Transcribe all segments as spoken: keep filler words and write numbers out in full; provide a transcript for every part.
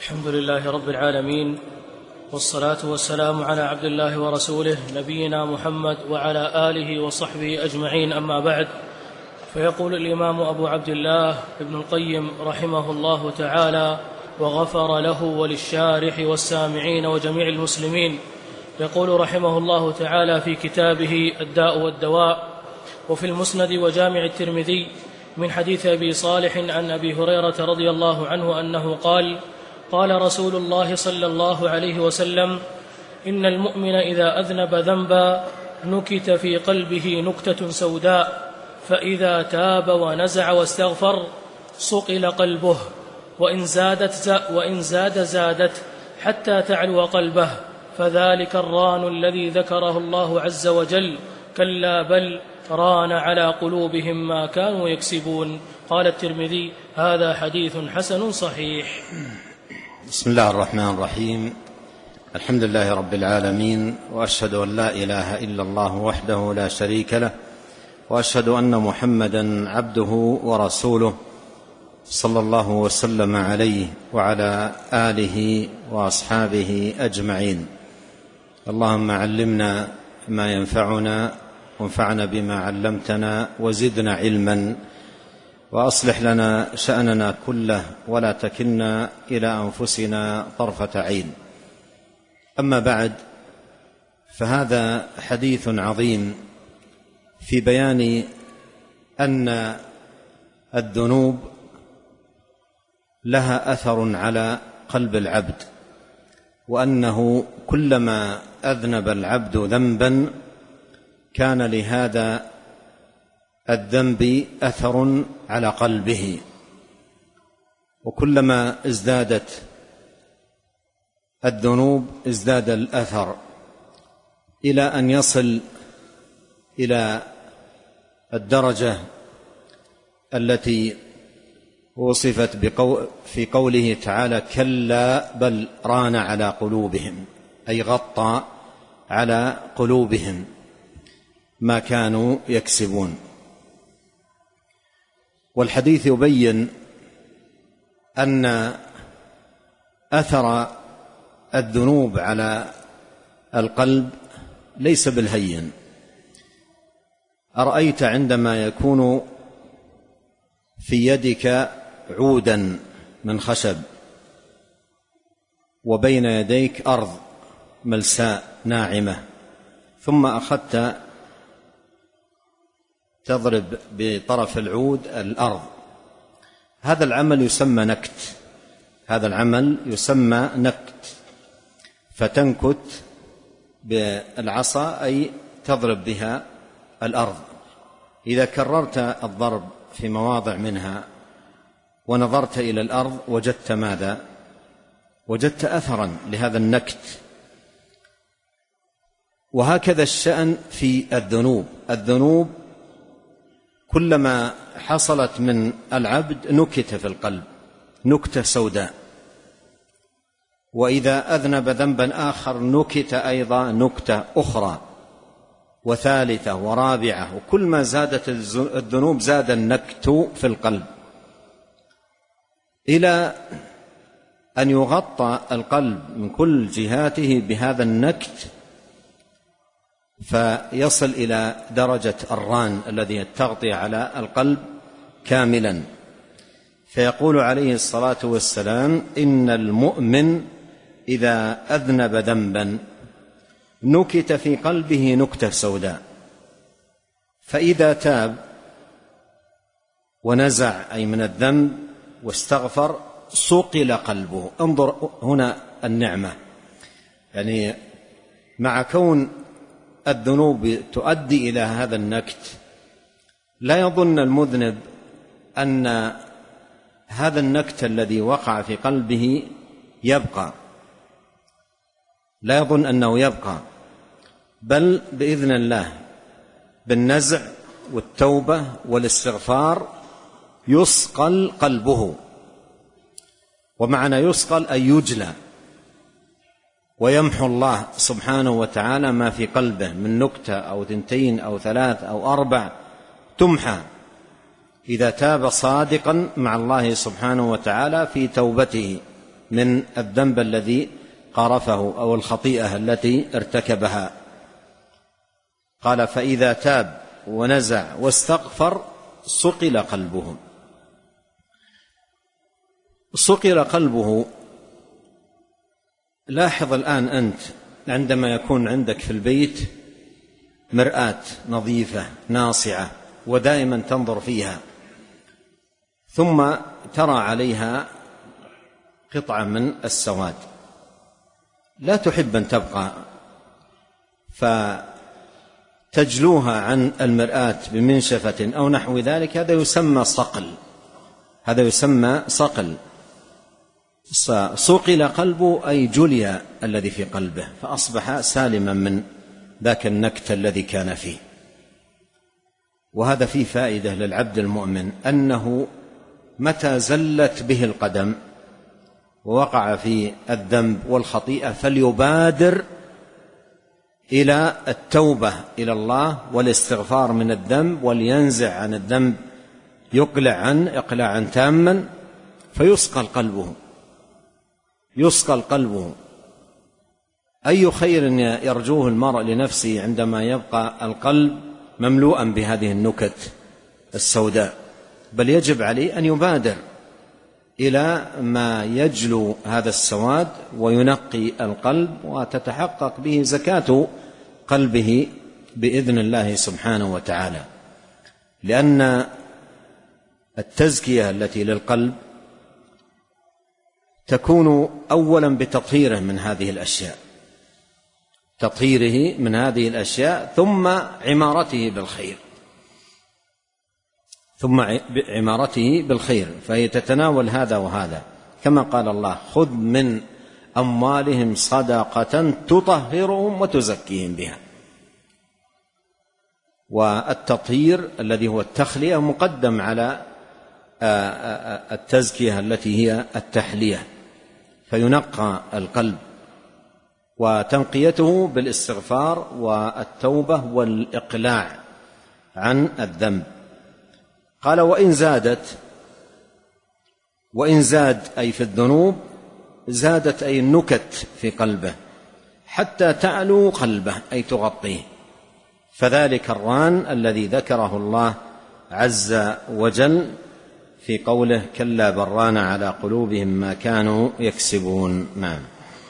الحمد لله رب العالمين، والصلاة والسلام على عبد الله ورسوله نبينا محمد وعلى آله وصحبه أجمعين، أما بعد. فيقول الإمام أبو عبد الله ابن القيم رحمه الله تعالى وغفر له وللشارح والسامعين وجميع المسلمين، يقول رحمه الله تعالى في كتابه الداء والدواء: وفي المسند وجامع الترمذي من حديث أبي صالح عن أبي هريرة رضي الله عنه أنه قال: قال رسول الله صلى الله عليه وسلم: إن المؤمن إذا أذنب ذنبا نكت في قلبه نكتة سوداء، فإذا تاب ونزع واستغفر صقل قلبه، وإن زادت وإن زاد زادت حتى تعلو قلبه، فذلك الران الذي ذكره الله عز وجل، كلا بل ران على قلوبهم ما كانوا يكسبون. قال الترمذي: هذا حديث حسن صحيح. بسم الله الرحمن الرحيم. الحمد لله رب العالمين، وأشهد أن لا إله إلا الله وحده لا شريك له، وأشهد أن محمدا عبده ورسوله، صلى الله وسلم عليه وعلى آله وأصحابه أجمعين. اللهم علمنا ما ينفعنا، وانفعنا بما علمتنا، وزدنا علما، وأصلح لنا شأننا كله، ولا تكلنا إلى أنفسنا طرفة عين. أما بعد، فهذا حديث عظيم في بيان أن الذنوب لها أثر على قلب العبد، وأنه كلما أذنب العبد ذنبا كان لهذا الذنب أثر على قلبه، وكلما ازدادت الذنوب ازداد الأثر، إلى أن يصل إلى الدرجة التي وصفت في قوله تعالى: كلا بل ران على قلوبهم، أي غطى على قلوبهم ما كانوا يكسبون. والحديث يبين أن أثر الذنوب على القلب ليس بالهين. أرأيت عندما يكون في يدك عودا من خشب، وبين يديك أرض ملساء ناعمة، ثم أخذت تضرب بطرف العود الأرض، هذا العمل يسمى نكت، هذا العمل يسمى نكت، فتنكت بالعصا أي تضرب بها الأرض. إذا كررت الضرب في مواضع منها ونظرت إلى الأرض وجدت ماذا؟ وجدت أثرا لهذا النكت. وهكذا الشأن في الذنوب، الذنوب كلما حصلت من العبد نكت في القلب نكتة سوداء، وإذا أذنب ذنبا آخر نكت أيضا نكتة أخرى وثالثة ورابعة، وكل ما زادت الذنوب زاد النكت في القلب، إلى أن يغطى القلب من كل جهاته بهذا النكت، فيصل إلى درجة الران الذي تغطي على القلب كاملا. فيقول عليه الصلاة والسلام: إن المؤمن إذا أذنب ذنبا نكت في قلبه نكتة سوداء، فإذا تاب ونزع أي من الذنب واستغفر صقل قلبه. انظر هنا النعمة، يعني مع كون الذنوب تؤدي إلى هذا النكت، لا يظن المذنب أن هذا النكت الذي وقع في قلبه يبقى، لا يظن أنه يبقى، بل بإذن الله بالنزع والتوبة والاستغفار يصقل قلبه. ومعنى يصقل أي يجلى، ويمحو الله سبحانه وتعالى ما في قلبه من نكتة أو ثنتين أو ثلاث أو أربع، تمحى إذا تاب صادقا مع الله سبحانه وتعالى في توبته من الذنب الذي قارفه أو الخطيئة التي ارتكبها. قال فإذا تاب ونزع واستغفر صقل قلبه. صقل قلبه، لاحظ الآن أنت عندما يكون عندك في البيت مرآة نظيفة ناصعة ودائما تنظر فيها، ثم ترى عليها قطعة من السواد لا تحب أن تبقى، فتجلوها عن المرآة بمنشفة أو نحو ذلك، هذا يسمى صقل، هذا يسمى صقل. صقل قلبه أي جلي الذي في قلبه، فأصبح سالما من ذاك النكت الذي كان فيه. وهذا فيه فائدة للعبد المؤمن، أنه متى زلت به القدم ووقع في الذنب والخطيئة فليبادر إلى التوبة إلى الله والاستغفار من الذنب، ولينزع عن الذنب، يقلع عنه إقلاعا تاما، فيصقل قلبه، يصقل قلبه. أي خير يرجوه المرء لنفسه عندما يبقى القلب مملوءا بهذه النكت السوداء، بل يجب عليه أن يبادر إلى ما يجلو هذا السواد وينقي القلب، وتتحقق به زكاة قلبه بإذن الله سبحانه وتعالى. لأن التزكية التي للقلب تكون أولا بتطهيره من هذه الأشياء، تطهيره من هذه الأشياء، ثم عمارته بالخير، ثم عمارته بالخير، فهي تتناول هذا وهذا، كما قال الله خذ من أموالهم صدقة تطهرهم وتزكيهم بها. والتطهير الذي هو التخلية مقدم على التزكية التي هي التحلية، فينقى القلب، وتنقيته بالاستغفار والتوبة والإقلاع عن الذنب. قال وإن زادت، وإن زاد أي في الذنوب، زادت أي النكت في قلبه حتى تعلو قلبه أي تغطيه، فذلك الران الذي ذكره الله عز وجل في قوله كلا بران على قلوبهم ما كانوا يكسبون. نعم.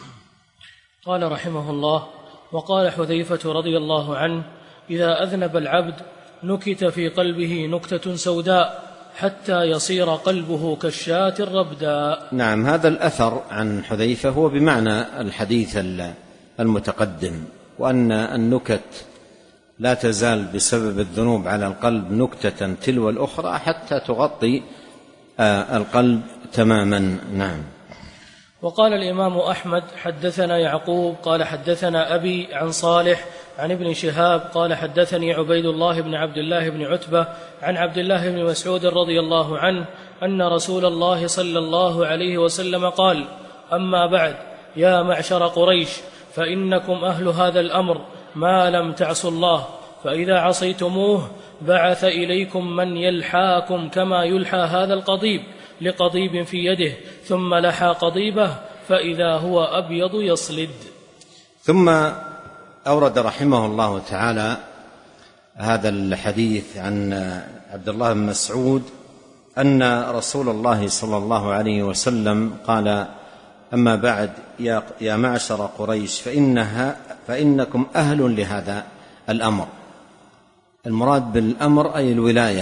قال رحمه الله وقال حذيفة رضي الله عنه إذا أذنب العبد نكت في قلبه نكتة سوداء حتى يصير قلبه كالشاة الربداء. نعم، هذا الأثر عن حذيفة هو بمعنى الحديث المتقدم، وأن النكت لا تزال بسبب الذنوب على القلب نكتة تلو الأخرى حتى تغطي القلب تماما. نعم. وقال الإمام أحمد حدثنا يعقوب قال حدثنا أبي عن صالح عن ابن شهاب قال حدثني عبيد الله بن عبد الله بن عتبة عن عبد الله بن مسعود رضي الله عنه أن رسول الله صلى الله عليه وسلم قال أما بعد يا معشر قريش فإنكم أهل هذا الأمر ما لم تعصوا الله، فإذا عصيتموه بعث إليكم من يلحاكم كما يلحى هذا القضيب لقضيب في يده، ثم لحى قضيبه فإذا هو أبيض يصلد. ثم أورد رحمه الله تعالى هذا الحديث عن عبد الله بن مسعود أن رسول الله صلى الله عليه وسلم قال أما بعد يا معشر قريش فإنها فإنكم أهل لهذا الأمر. المراد بالأمر أي الولاية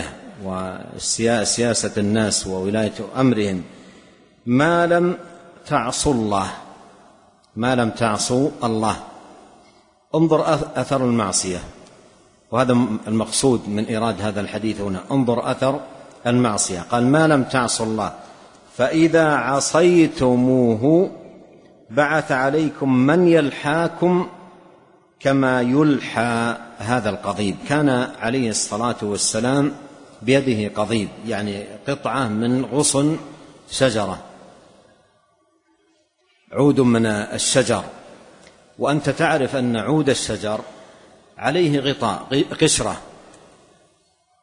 وسياسة الناس وولاية أمرهم، ما لم تعصوا الله، ما لم تعصوا الله. انظر أثر المعصية، وهذا المقصود من إيراد هذا الحديث هنا، انظر أثر المعصية. قال ما لم تعصوا الله، فإذا عصيتموه بعث عليكم من يلحاكم كما يلحى هذا القضيب. كان عليه الصلاة والسلام بيده قضيب، يعني قطعة من غصن شجرة، عود من الشجر، وأنت تعرف أن عود الشجر عليه غطاء قشرة،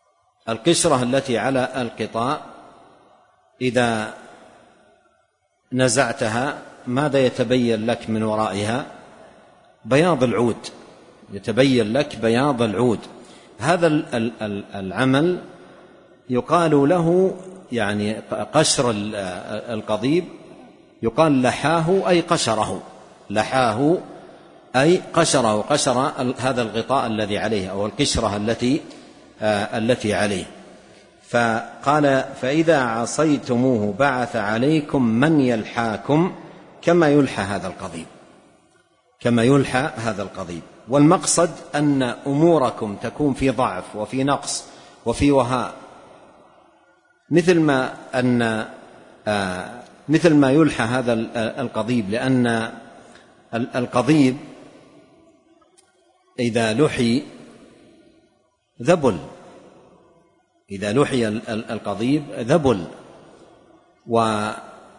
القشرة التي على القطاء إذا نزعتها ماذا يتبين لك من ورائها؟ بياض العود، يتبين لك بياض العود. هذا العمل يقال له يعني قشر القضيب، يقال لحاه أي قشره، لحاه أي قشره، قشر هذا الغطاء الذي عليه أو القشرة التي التي عليه. فقال فإذا عصيتموه بعث عليكم من يلحاكم كما يلحى هذا القضيب، كما يلحى هذا القضيب. والمقصد أن أموركم تكون في ضعف وفي نقص وفي وهاء، مثل ما أن مثل ما يلحى هذا القضيب، لأن القضيب إذا لحي ذبل، إذا لحي القضيب ذبل، وبقاء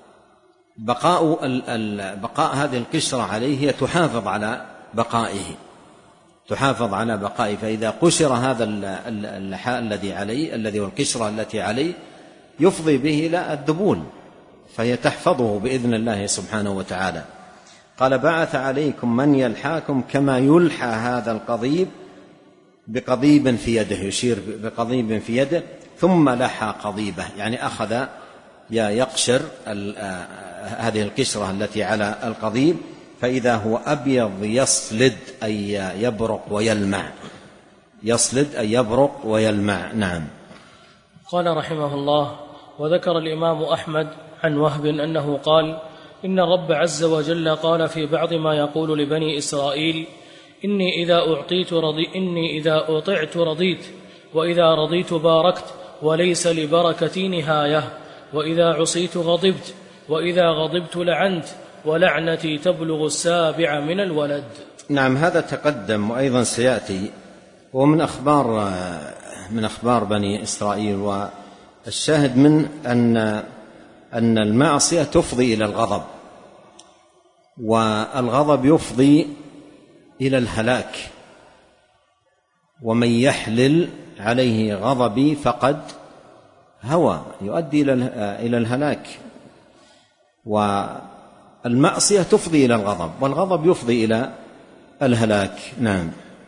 بقاء هذه القشرة عليه هي تحافظ على بقائه، تحافظ على بقائه. فإذا قشر هذا اللحاء الذي عليه، الذي هو القشرة التي عليه، يفضي به إلى الذبول، فهي تحفظه بإذن الله سبحانه وتعالى. قال بعث عليكم من يلحاكم كما يلحى هذا القضيب بقضيب في يده، يشير بقضيب في يده، ثم لحى قضيبه، يعني أخذ يقشر هذه القشرة التي على القضيب، فإذا هو أبيض يصلد أي يبرق ويلمع، يصلد أي يبرق ويلمع. نعم. قال رحمه الله: وذكر الإمام أحمد عن وهب أنه قال: إن الرب عز وجل قال في بعض ما يقول لبني إسرائيل: إني إذا أعطيت رضي إني إذا أطعت رضيت، وإذا رضيت باركت، وليس لبركتي نهاية، وإذا عصيت غضبت، وإذا غضبت لعنت، ولعنتي تبلغ السابع من الولد. نعم، هذا تقدم وأيضا سيأتي، ومن أخبار من أخبار بني إسرائيل. والشاهد من أن أن المعصية تفضي إلى الغضب، والغضب يفضي إلى الهلاك، ومن يحلل عليه غضبي فقد هوى، يؤدي إلى الهلاك. والمعصية تفضي إلى الغضب، والغضب يفضي إلى الهلاك. نعم.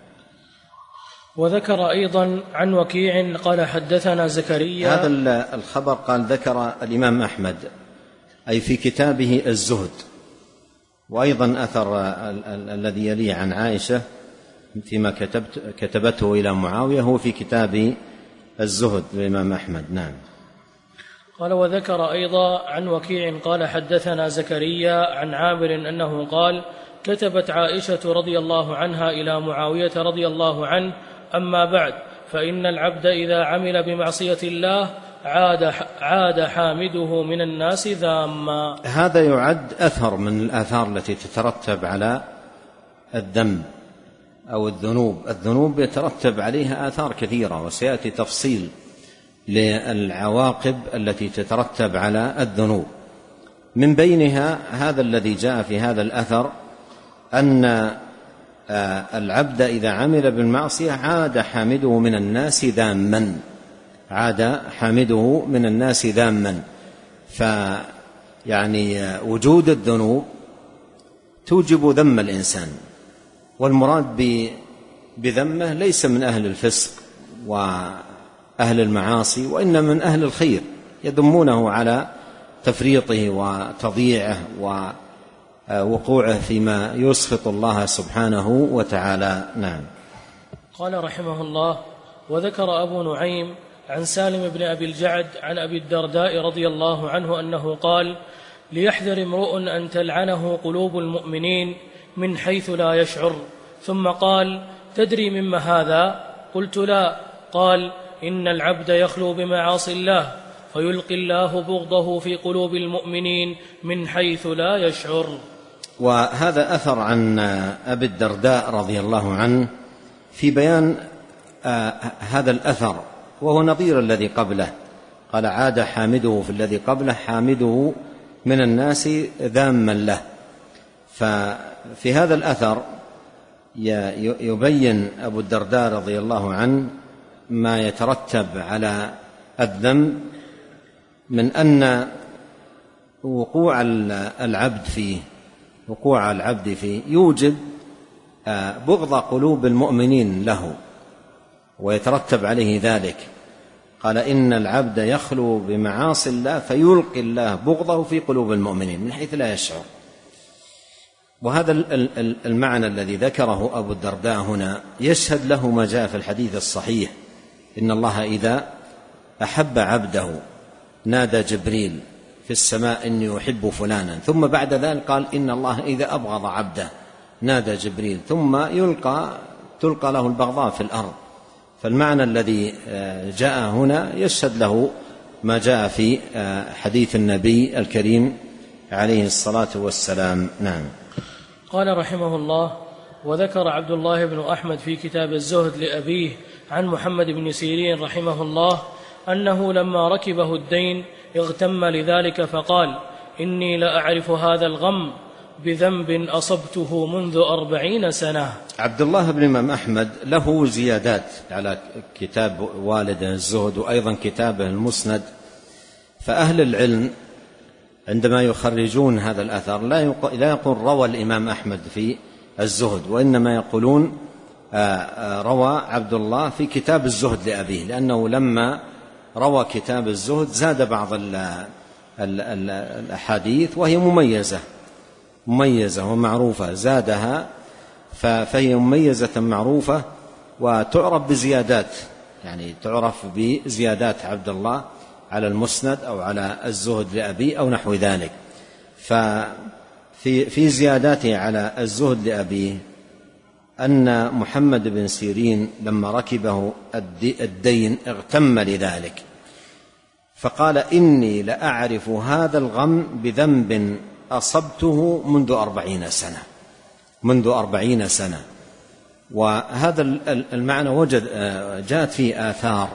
وذكر أيضا عن وكيع قال حدثنا زكريا. هذا الخبر قال ذكر الإمام أحمد أي في كتابه الزهد، وأيضا أثر الذي يليه عن عائشة فيما كتبت كتبته إلى معاوية هو في كتاب الزهد للإمام أحمد. نعم. قال وذكر أيضا عن وكيع قال حدثنا زكريا عن عامر أنه قال: كتبت عائشة رضي الله عنها إلى معاوية رضي الله عنه: أما بعد، فإن العبد إذا عمل بمعصية الله عاد, عاد حامده من الناس ذاما. هذا يعد أثر من الآثار التي تترتب على الذنب أو الذنوب. الذنوب يترتب عليها آثار كثيرة، وسيأتي تفصيل للعواقب التي تترتب على الذنوب. من بينها هذا الذي جاء في هذا الأثر، أن العبد إذا عمل بالمعصية عاد حامده من الناس ذاما، عاد حامده من الناس ذاما. فيعني وجود الذنوب توجب ذم الإنسان، والمراد بذمه ليس من أهل الفسق وأهل المعاصي، وإنما من أهل الخير، يذمونه على تفريطه وتضييعه ووقوعه فيما يسخط الله سبحانه وتعالى. نعم. قال رحمه الله: وذكر أبو نعيم عن سالم بن أبي الجعد عن أبي الدرداء رضي الله عنه أنه قال: ليحذر امرؤ أن تلعنه قلوب المؤمنين من حيث لا يشعر. ثم قال: تدري مما هذا؟ قلت: لا. قال: إن العبد يخلو بمعاصي الله فيلقي الله بغضه في قلوب المؤمنين من حيث لا يشعر. وهذا أثر عن أبي الدرداء رضي الله عنه في بيان آه هذا الأثر، وهو نظير الذي قبله. قال: عاد حامده في الذي قبله حامده من الناس ذاما له. ففي هذا الأثر يبين أبو الدرداء رضي الله عنه ما يترتب على الذنب من أن وقوع العبد فيه وقوع العبد فيه يوجب بغض قلوب المؤمنين له ويترتب عليه ذلك. قال إن العبد يخلو بمعاصي الله فيلقي الله بغضه في قلوب المؤمنين من حيث لا يشعر. وهذا المعنى الذي ذكره أبو الدرداء هنا يشهد له ما جاء في الحديث الصحيح: إن الله إذا أحب عبده نادى جبريل في السماء إني أحب فلانا، ثم بعد ذلك قال إن الله إذا أبغض عبده نادى جبريل، ثم يلقى تلقى له البغضاء في الأرض. فالمعنى الذي جاء هنا يشهد له ما جاء في حديث النبي الكريم عليه الصلاة والسلام. نعم. قال رحمه الله: وذكر عبد الله بن أحمد في كتاب الزهد لأبيه عن محمد بن سيرين رحمه الله أنه لما ركبه الدين اغتم لذلك فقال: إني لأعرف هذا الغم بذنب أصبته منذ أربعين سنة. عبد الله بن الإمام أحمد له زيادات على كتاب والده الزهد وأيضا كتابه المسند. فأهل العلم عندما يخرجون هذا الأثر لا يقول روى الإمام أحمد في الزهد، وإنما يقولون روى عبد الله في كتاب الزهد لأبيه، لأنه لما روى كتاب الزهد زاد بعض الأحاديث وهي مميزة مميزة ومعروفة، زادها فهي مميزة معروفة وتعرف بزيادات، يعني تعرف بزيادات عبد الله على المسند أو على الزهد لأبي أو نحو ذلك. ففي في زياداته على الزهد لأبيه أن محمد بن سيرين لما ركبه الدين اغتم لذلك فقال: إني لأعرف هذا الغم بذنب أصبته منذ أربعين سنة منذ أربعين سنة. وهذا المعنى وجد جاءت فيه آثار،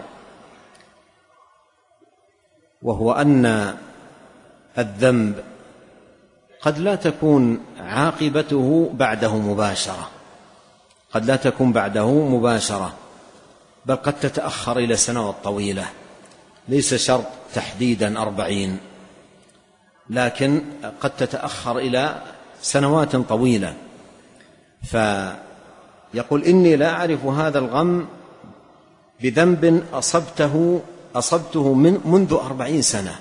وهو أن الذنب قد لا تكون عاقبته بعده مباشرة قد لا تكون بعده مباشرة بل قد تتأخر إلى سنوات طويلة، ليس شرط تحديدا أربعين، لكن قد تتأخر إلى سنوات طويلة. فيقول: إني لا أعرف هذا الغم بذنب أصبته أصبته من منذ أربعين سنة.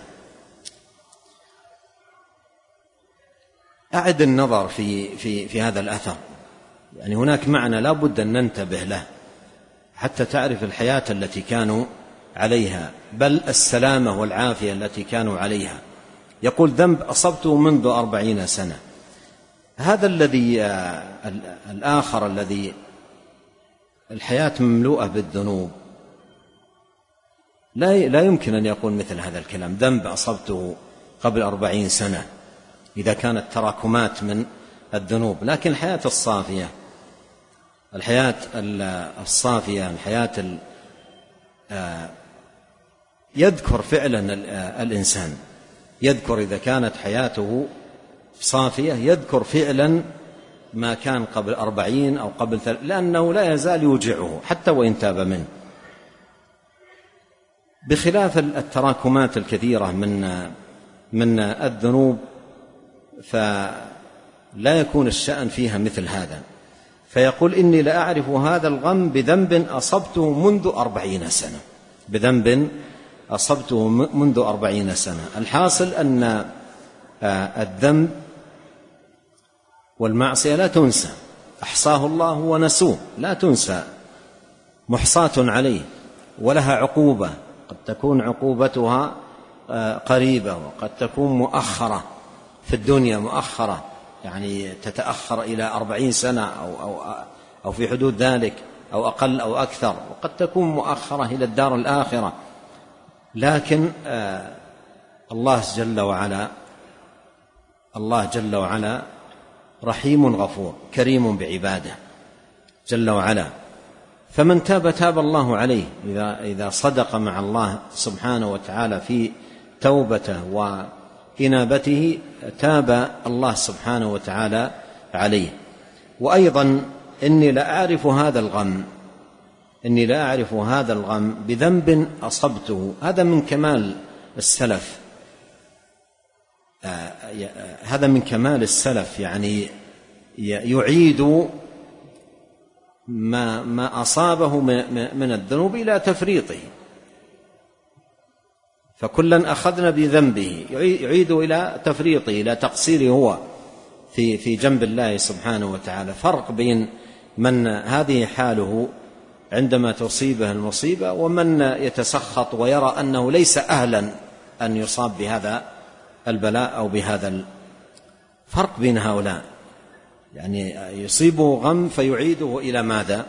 أعد النظر في, في, في هذا الأثر، يعني هناك معنى لا بد أن ننتبه له حتى تعرف الحياة التي كانوا عليها، بل السلامة والعافية التي كانوا عليها. يقول: ذنب أصبته منذ أربعين سنة. هذا الذي الآخر الذي الحياة مملوءة بالذنوب لا لا يمكن أن يقول مثل هذا الكلام: ذنب أصبته قبل أربعين سنة، إذا كانت تراكمات من الذنوب. لكن الحياة الصافية الحياة الصافية الحياة يذكر فعلا الإنسان، يذكر إذا كانت حياته صافية يذكر فعلا ما كان قبل أربعين أو قبل ثلاث، لأنه لا يزال يوجعه حتى وإن تاب منه، بخلاف التراكمات الكثيرة من من الذنوب فلا يكون الشأن فيها مثل هذا. فيقول: إني لأعرف هذا الغم بذنب أصبته منذ أربعين سنة بذنب أصبته منذ أربعين سنة. الحاصل أن الذنب والمعصية لا تنسى، أحصاه الله ونسوه، لا تنسى، محصاة عليه ولها عقوبة، قد تكون عقوبتها قريبة وقد تكون مؤخرة في الدنيا، مؤخرة يعني تتأخر إلى أربعين سنة أو, أو, أو في حدود ذلك أو أقل أو أكثر، وقد تكون مؤخرة إلى الدار الآخرة. لكن آه الله جل وعلا الله جل وعلا رحيم غفور كريم بعباده جل وعلا، فمن تاب تاب الله عليه. إذا, إذا صدق مع الله سبحانه وتعالى في توبته وإنابته تاب الله سبحانه وتعالى عليه. وأيضا: إني لا أعرف هذا الغم إني لا أعرف هذا الغم بذنب أصبته. هذا من كمال السلف، هذا من كمال السلف، يعني يعيد ما ما أصابه من الذنوب إلى تفريطه، فكلا أخذنا بذنبه، يعيد إلى تفريطه، إلى تقصيره هو في في جنب الله سبحانه وتعالى. فرق بين من هذه حاله عندما تصيبه المصيبة ومن يتسخط ويرى أنه ليس أهلا أن يصاب بهذا البلاء أو بهذا. فرق بين هؤلاء، يعني يصيبه غم فيعيده إلى ماذا؟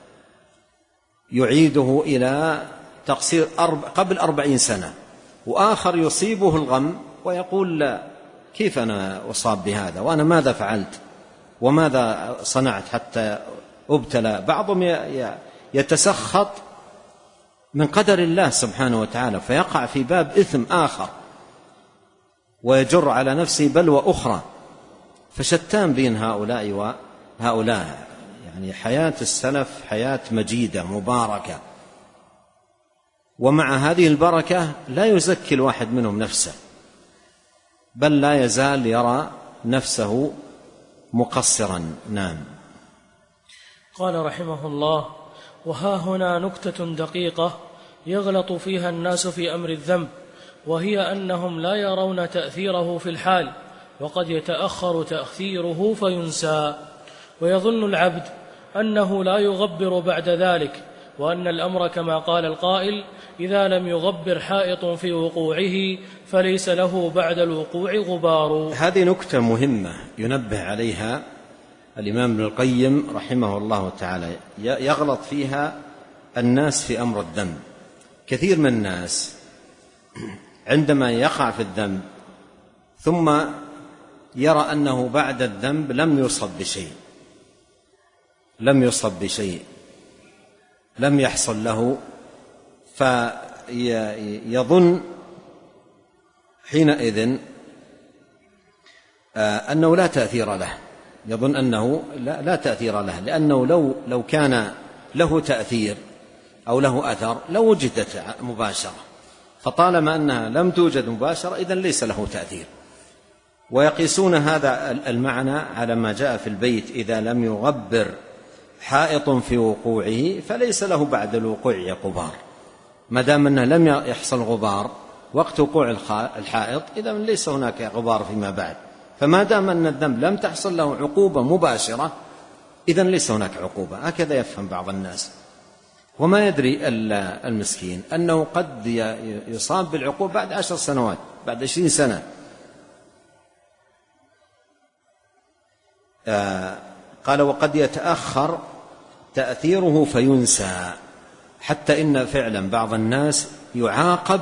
يعيده إلى تقصير قبل أربعين سنة، وآخر يصيبه الغم ويقول لا، كيف أنا أصاب بهذا وأنا ماذا فعلت وماذا صنعت حتى أبتلى. بعضهم يتسخط من قدر الله سبحانه وتعالى فيقع في باب إثم آخر ويجر على نفسه بلوى أخرى. فشتان بين هؤلاء وهؤلاء، يعني حياة السلف حياة مجيدة مباركة، ومع هذه البركة لا يزكي الواحد منهم نفسه، بل لا يزال يرى نفسه مقصرا. نعم. قال رحمه الله: وها هنا نكتة دقيقة يغلط فيها الناس في أمر الذنب، وهي أنهم لا يرون تأثيره في الحال، وقد يتأخر تأثيره فينسى، ويظن العبد أنه لا يغبر بعد ذلك، وأن الأمر كما قال القائل: إذا لم يغبر حائط في وقوعه فليس له بعد الوقوع غبار. هذه نكتة مهمة ينبه عليها الإمام ابن القيم رحمه الله تعالى، يغلط فيها الناس في أمر الذنب. كثير من الناس عندما يقع في الذنب ثم يرى أنه بعد الذنب لم يصب بشيء لم يصب بشيء لم يحصل له، فيظن حينئذ أنه لا تأثير له، يظن أنه لا, لا تأثير له، لأنه لو, لو كان له تأثير أو له أثر لو وجدت مباشرة، فطالما أنها لم توجد مباشرة إذن ليس له تأثير. ويقيسون هذا المعنى على ما جاء في البيت: إذا لم يغبر حائط في وقوعه فليس له بعد الوقوع غبار. ما دام أنه لم يحصل غبار وقت وقوع الحائط إذن ليس هناك غبار فيما بعد، فما دام أن الذنب لم تحصل له عقوبة مباشرة إذن ليس هناك عقوبة. هكذا يفهم بعض الناس، وما يدري المسكين أنه قد يصاب بالعقوبة بعد عشر سنوات، بعد عشرين سنة. آه قال: وقد يتأخر تأثيره فينسى، حتى إن فعلا بعض الناس يعاقب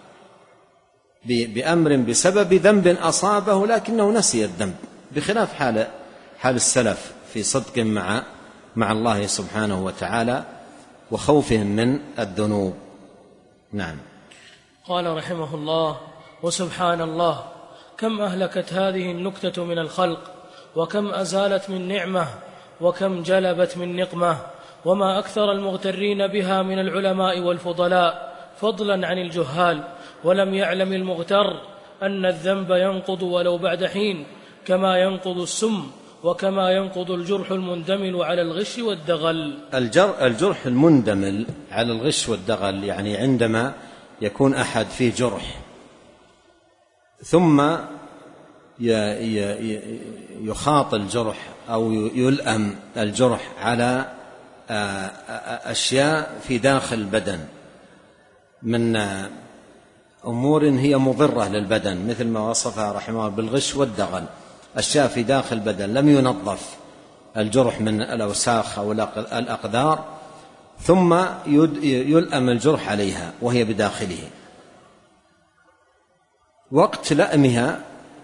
بأمر بسبب ذنب أصابه لكنه نسي الذنب، بخلاف حال حال السلف في صدق مع مع الله سبحانه وتعالى وخوفهم من الذنوب. نعم. قال رحمه الله: وسبحان الله، كم أهلكت هذه النكتة من الخلق، وكم أزالت من نعمة، وكم جلبت من نقمة، وما أكثر المغترين بها من العلماء والفضلاء فضلا عن الجهال. ولم يعلم المغتر أن الذنب ينقض ولو بعد حين، كما ينقض السم، وكما ينقض الجرح المندمل على الغش والدغل. الجرح المندمل على الغش والدغل يعني عندما يكون أحد فيه جرح ثم يخاط الجرح أو يلأم الجرح على أشياء في داخل البدن من أمور هي مضرة للبدن، مثل ما وصفها رحمه الله بالغش والدغل، أشياء في داخل البدن لم ينظف الجرح من الأوساخ أو الأقدار، ثم يلأم الجرح عليها وهي بداخله. وقت لأمها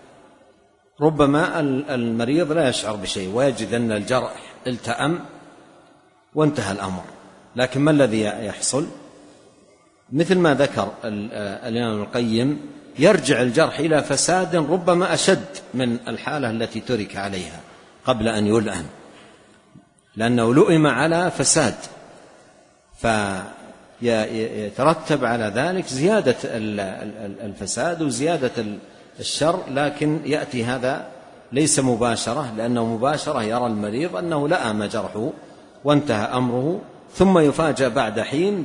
ربما المريض لا يشعر بشيء ويجد أن الجرح التأم وانتهى الأمر، لكن ما الذي يحصل؟ مثل ما ذكر الإمام ابن القيم، يرجع الجرح إلى فساد ربما أشد من الحالة التي ترك عليها قبل أن يلأم، لأنه لؤم على فساد، فيترتب على ذلك زيادة الفساد وزيادة الشر، لكن يأتي هذا ليس مباشرة، لأنه مباشرة يرى المريض أنه لأم جرحه وانتهى أمره، ثم يفاجأ بعد حين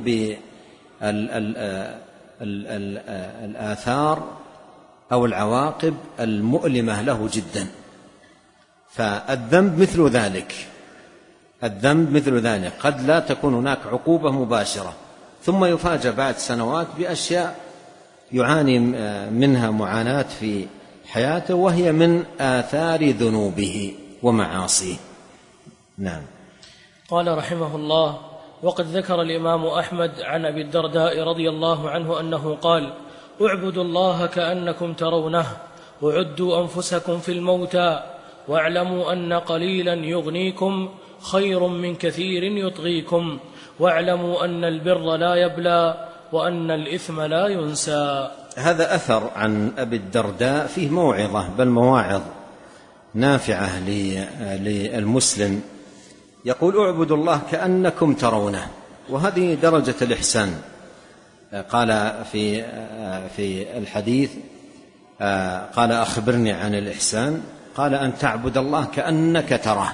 بالآثار أو العواقب المؤلمة له جدا. فالذنب مثل ذلك، الذنب مثل ذلك قد لا تكون هناك عقوبة مباشرة، ثم يفاجأ بعد سنوات بأشياء يعاني منها معاناة في حياته، وهي من آثار ذنوبه ومعاصيه. نعم. قال رحمه الله: وقد ذكر الإمام أحمد عن أبي الدرداء رضي الله عنه أنه قال: اعبدوا الله كأنكم ترونه، وعدوا أنفسكم في الموتى، واعلموا أن قليلا يغنيكم خير من كثير يطغيكم، واعلموا أن البر لا يبلى، وأن الإثم لا ينسى. هذا أثر عن أبي الدرداء فيه موعظة، بل مواعظ نافعة للمسلم. يقول: اعبدوا الله كأنكم ترونه، وهذه درجة الإحسان. قال في في الحديث، قال: أخبرني عن الإحسان. قال: أن تعبد الله كأنك تراه.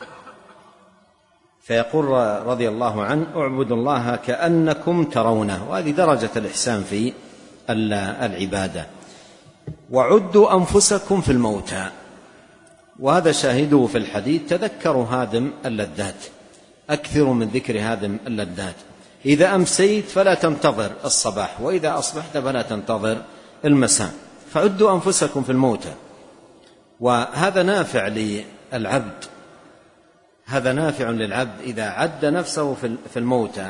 فيقول رضي الله عنه: اعبدوا الله كأنكم ترونه، وهذه درجة الإحسان في العبادة. وعدوا أنفسكم في الموتى، وهذا شاهده في الحديث: تذكروا هادم اللذات، أكثروا من ذكر هادم اللذات. إذا أمسيت فلا تنتظر الصباح، وإذا أصبحت فلا تنتظر المساء، فعدوا أنفسكم في الموتى. وهذا نافع للعبد، هذا نافع للعبد إذا عد نفسه في الموتى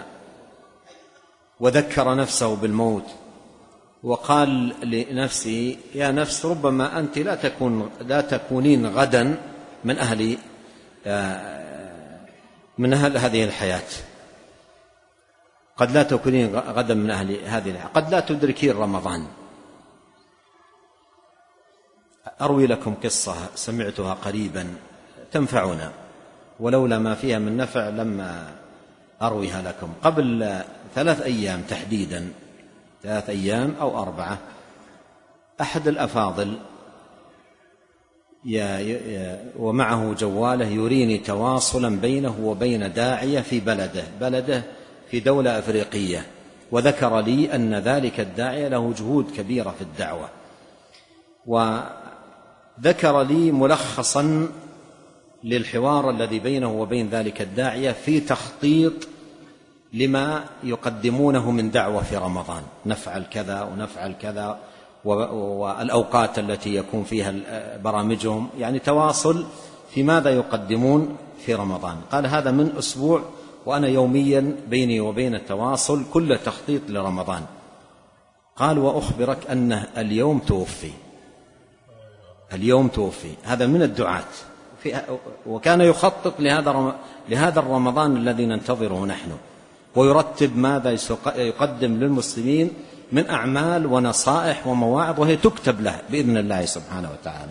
وذكر نفسه بالموت، وقال لنفسه: يا نفس، ربما أنت لا تكون لا تكونين غدا من أهل من أهل هذه الحياة، قد لا تكونين غدا من أهل هذه الحياة، قد لا تدركين رمضان. أروي لكم قصة سمعتها قريبا تنفعنا، ولولا ما فيها من نفع لما أرويها لكم. قبل ثلاث أيام تحديدا، ثلاث أيام أو أربعة، أحد الأفاضل ومعه جواله يريني تواصلا بينه وبين داعية في بلده بلده في دولة أفريقية، وذكر لي أن ذلك الداعية له جهود كبيرة في الدعوة، وذكر لي ملخصا للحوار الذي بينه وبين ذلك الداعية في تخطيط لما يقدمونه من دعوة في رمضان، نفعل كذا ونفعل كذا، والأوقات التي يكون فيها برامجهم، يعني تواصل في ماذا يقدمون في رمضان. قال: هذا من أسبوع وأنا يوميا بيني وبين التواصل كل تخطيط لرمضان. قال: وأخبرك أنه اليوم توفي، اليوم توفي. هذا من الدعاة، وكان يخطط لهذا لهذا الرمضان الذي ننتظره نحن، ويرتب ماذا يقدم للمسلمين من أعمال ونصائح ومواعظ، وهي تكتب له بإذن الله سبحانه وتعالى.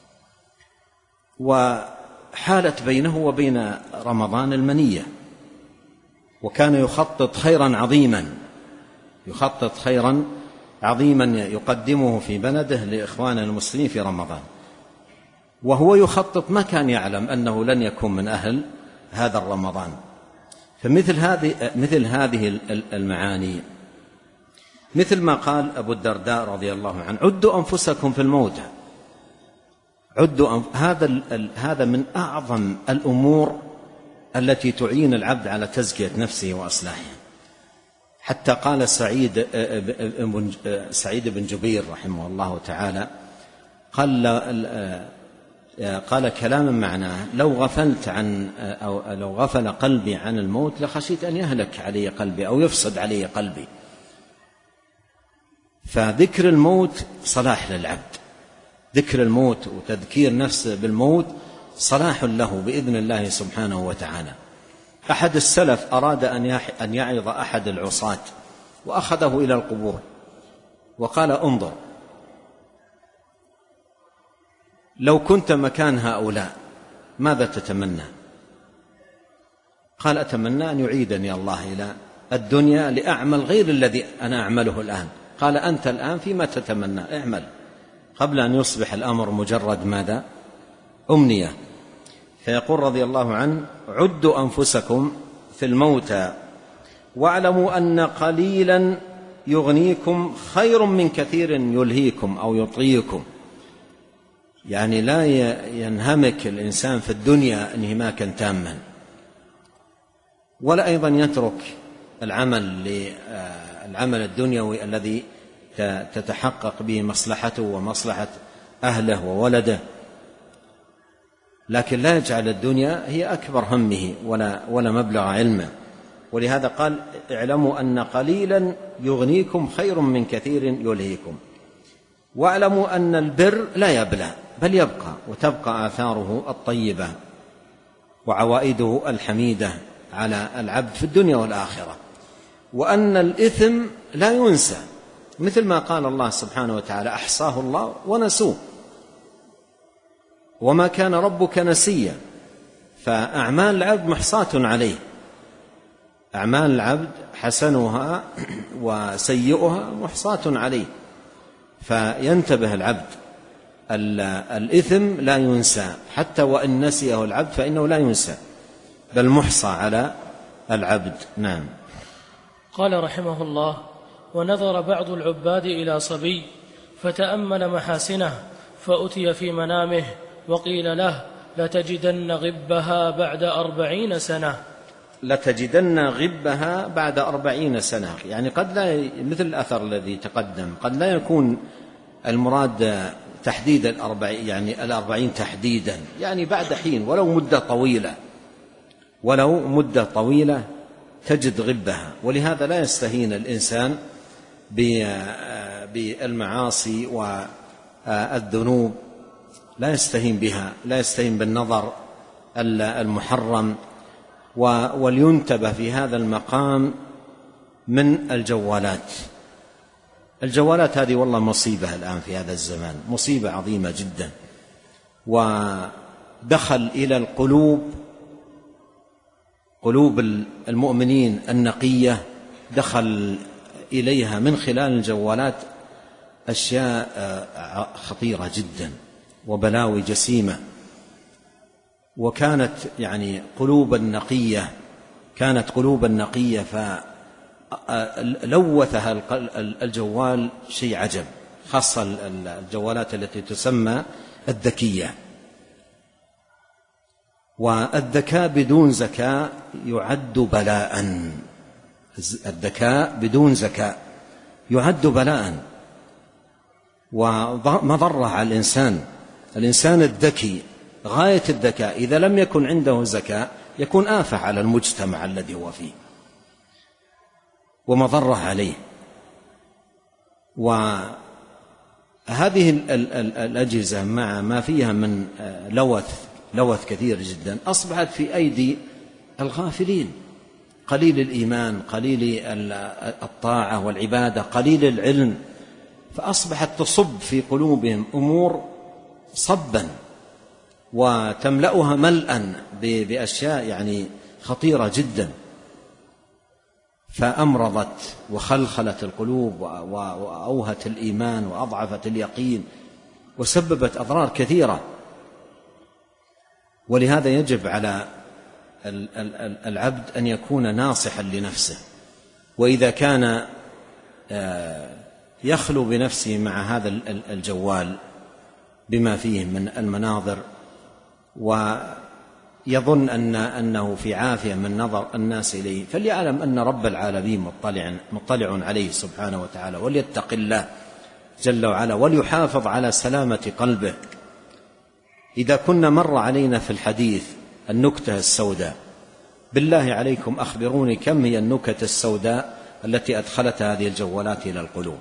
وحالت بينه وبين رمضان المنية، وكان يخطط خيرا عظيما، يخطط خيرا عظيما يقدمه في بلده لإخوان المسلمين في رمضان، وهو يخطط ما كان يعلم أنه لن يكون من أهل هذا الرمضان. فمثل هذه مثل هذه المعاني، مثل ما قال أبو الدرداء رضي الله عنه: عدوا أنفسكم في الموتى. عدوا أنف... هذا هذا من أعظم الأمور التي تعين العبد على تزكية نفسه وإصلاحها. حتى قال سعيد سعيد بن جبير رحمه الله تعالى، قال قال كلاما معناه: لو غفلت عن أو لو غفل قلبي عن الموت لخشيت أن يهلك علي قلبي أو يفسد علي قلبي. فذكر الموت صلاح للعبد، ذكر الموت وتذكير نفسه بالموت صلاح له بإذن الله سبحانه وتعالى. أحد السلف أراد أن يعظ أحد العصاة وأخذه إلى القبور وقال: انظر، لو كنت مكان هؤلاء ماذا تتمنى؟ قال: أتمنى أن يعيدني الله إلى الدنيا لأعمل غير الذي أنا أعمله الآن. قال: أنت الآن فيما تتمنى اعمل. قبل أن يصبح الأمر مجرد ماذا؟ أمنية. فيقول رضي الله عنه: عدوا أنفسكم في الموتى واعلموا أن قليلا يغنيكم خير من كثير يلهيكم أو يطغيكم. يعني لا ينهمك الإنسان في الدنيا انهماكا تاما، ولا أيضا يترك العمل العمل الدنيوي الذي تتحقق به مصلحته ومصلحة أهله وولده، لكن لا يجعل الدنيا هي أكبر همه ولا, ولا مبلغ علمه. ولهذا قال: اعلموا أن قليلا يغنيكم خير من كثير يلهيكم، واعلموا أن البر لا يبلى بل يبقى، وتبقى آثاره الطيبة وعوائده الحميدة على العبد في الدنيا والآخرة، وأن الإثم لا ينسى، مثل ما قال الله سبحانه وتعالى: أحصاه الله ونسوه وما كان ربك نسيا. فأعمال العبد محصاة عليه، أعمال العبد حسنها وسيئها محصاة عليه، فينتبه العبد. الإثم لا ينسى، حتى وإن نسيه العبد فإنه لا ينسى بل محصى على العبد. نعم. قال رحمه الله: ونظر بعض العباد إلى صبي فتأمل محاسنه، فأتي في منامه وقيل له: لتجدن غبها بعد أربعين سنة. لتجدن غبها بعد أربعين سنة، يعني قد لا، مثل الأثر الذي تقدم، قد لا يكون المراد تحديد الأربعين، يعني الأربعين تحديدا، يعني بعد حين ولو مدة طويلة، ولو مدة طويلة تجد غبها. ولهذا لا يستهين الإنسان بالمعاصي والذنوب، لا يستهين بها، لا يستهين بالنظر المحرم. ولينتبه في هذا المقام من الجوالات. الجوالات هذه والله مصيبة الآن في هذا الزمان، مصيبة عظيمة جدا، ودخل إلى القلوب، قلوب المؤمنين النقية، دخل إليها من خلال الجوالات أشياء خطيرة جدا وبلاوي جسيمة. وكانت يعني قلوبا نقية، كانت قلوبا نقية فلوثها الجوال شيء عجب، خاصة الجوالات التي تسمى الذكية. والذكاء بدون ذكاء يعد بلاء، الذكاء بدون ذكاء يعد بلاء ومضرة على الإنسان. الإنسان الذكي غاية الذكاء إذا لم يكن عنده ذكاء يكون آفة على المجتمع الذي هو فيه ومضرة عليه. وهذه الأجهزة مع ما فيها من لوث لوث كثير جدا أصبحت في أيدي الغافلين، قليل الإيمان، قليل الطاعة والعبادة، قليل العلم، فأصبحت تصب في قلوبهم أمور صبا وتملأها ملأ بأشياء يعني خطيرة جدا، فأمرضت وخلخلت القلوب وأوهت الإيمان وأضعفت اليقين وسببت أضرار كثيرة. ولهذا يجب على العبد أن يكون ناصحا لنفسه، وإذا كان يخلو بنفسه مع هذا الجوال بما فيه من المناظر ويظن أن أنه في عافية من نظر الناس إليه، فليعلم أن رب العالمين مطلع, مطلع عليه سبحانه وتعالى، وليتق الله جل وعلا وليحافظ على سلامة قلبه. إذا كنا مر علينا في الحديث النكتة السوداء، بالله عليكم أخبروني كم هي النكت السوداء التي أدخلتها هذه الجوالات إلى القلوب.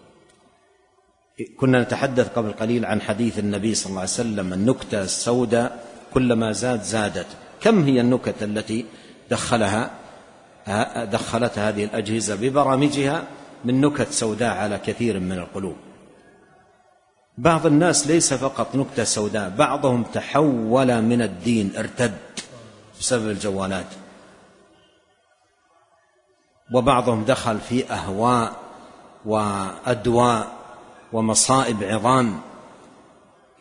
كنا نتحدث قبل قليل عن حديث النبي صلى الله عليه وسلم: النكتة السوداء كلما زاد زادت. كم هي النكت التي دخلها دخلت هذه الأجهزة ببرامجها من نكت سوداء على كثير من القلوب. بعض الناس ليس فقط نكتة سوداء، بعضهم تحول من الدين، ارتد بسبب الجوالات، وبعضهم دخل في أهواء وأدواء ومصائب عظام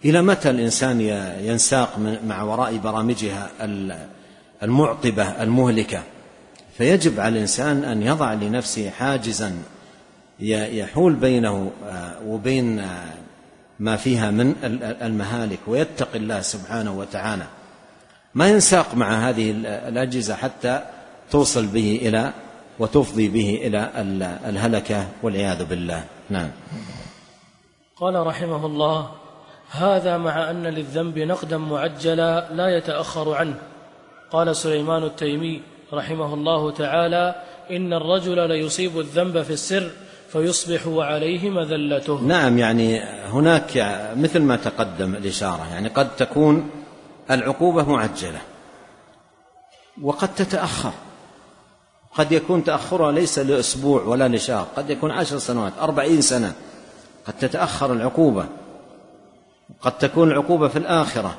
إلى متى الإنسان ينساق مع وراء برامجها المعطبة المهلكة؟ فيجب على الإنسان أن يضع لنفسه حاجزا يحول بينه وبين ما فيها من المهالك، ويتقي الله سبحانه وتعالى، ما ينساق مع هذه الأجهزة حتى توصل به إلى وتفضي به إلى الهلكة والعياذ بالله. نعم. قال رحمه الله: هذا مع أن للذنب نقدا معجلا لا يتأخر عنه. قال سليمان التيمي رحمه الله تعالى: إن الرجل ليصيب الذنب في السر فيصبح وعليه مذلته. نعم، يعني هناك مثل ما تقدم الإشارة، يعني قد تكون العقوبة معجلة وقد تتأخر، قد يكون تأخرها ليس لأسبوع ولا لشهر، قد يكون عشر سنوات أربعين سنة، قد تتأخر العقوبة، قد تكون العقوبة في الآخرة.